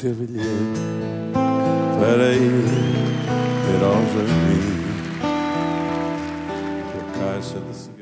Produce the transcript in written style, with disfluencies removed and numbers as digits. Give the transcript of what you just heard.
bilhete para ir ter ao jardim. Que a caixa de